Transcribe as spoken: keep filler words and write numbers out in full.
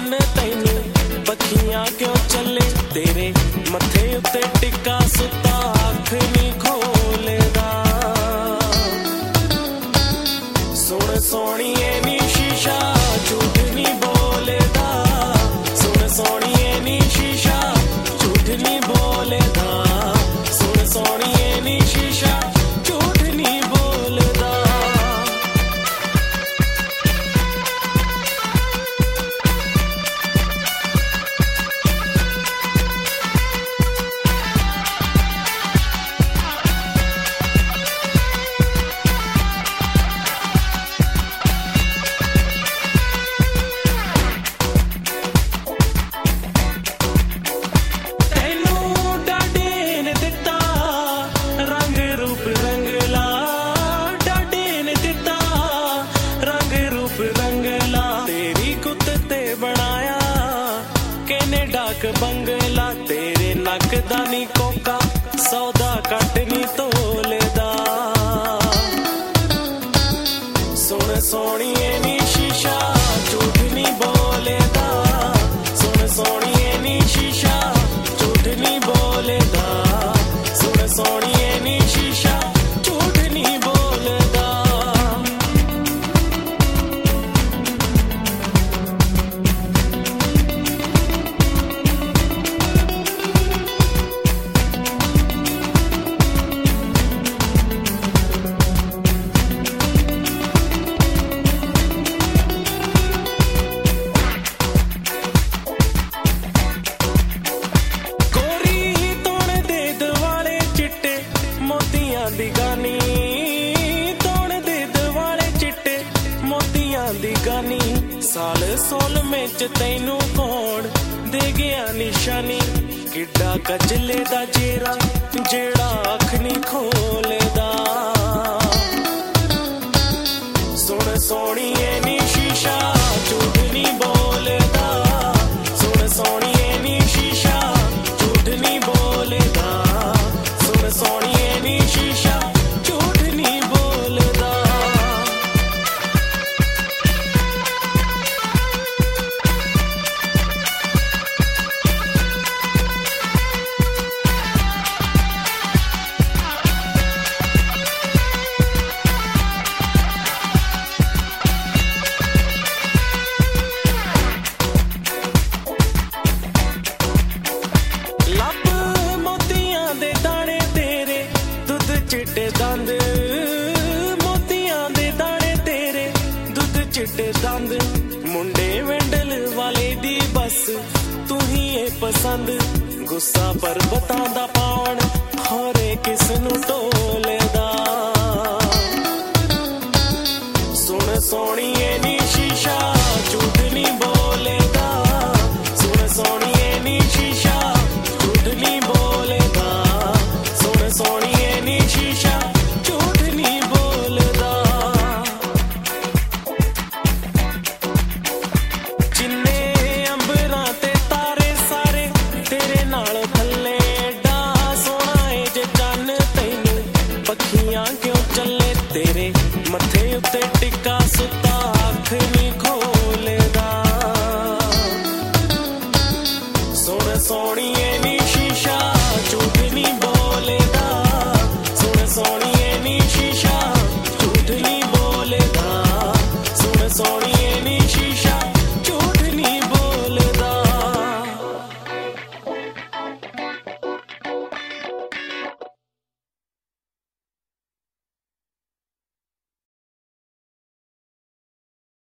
चन्न तैनू पखियां क्यों चले तेरे मथे उत्ते टिक्का सुता अख नहीं खोलेदा सुन सोहणीए नी शीशा झूठ नहीं बोलेदा सुन सोहणीए नी शीशा झूठ नहीं बोलेदा सुन सोहणीए नी शीशा झूठ नहीं बोलेदा बंगला तेरे नक दा नी कोका सौदा कट नी तोलेदा सुन सोहणीए नी शीशा झूठ नी बोलेदा सुन सोहणीए नी शीशा झूठ नी बोलेदा सुन सोहणीए नी शीशा झूठ नी बोलेदा दी गानी तोड़ दे दवाले चिट्टे मोतियां दी गानी साल सोल में च तैनू कौन दे गया निशानी किड्डा कजले दा जेरा जेड़ा अख नहीं खोलेदा सुन सोहणीए नी शीशा झूठ नहीं बोलेदा सुन सोहणीए नी शीशा झूठ नहीं बोलेदा सुन सोहणीए नी शीशा झूठ नहीं बोलदा लब मोतियां दे दाने तेरे दुध चिट्टे दंद मोतियां दे दाने तेरे दुध चिट्टे दंद मुंडे वेंडल वाले दी बस तू ही ए पसंद गुस्सा पर्वतां दा पावन होरे किस नू टोलेदा सुन सोहणीए नी शीशा झूठ नहीं बोलेदा सुन सोहणीए नी शीशा झूठ नहीं बोलेदा सुन सोहणीए नी शीशा झूठ नहीं बोलदा जिन्ने अंबरां ते तारे सारे तेरे नाल थल्ले डा सोहणा ए जे चन्न तैनू पखियां क्यों चले तेरे मथे उत्ते टिक्का सुता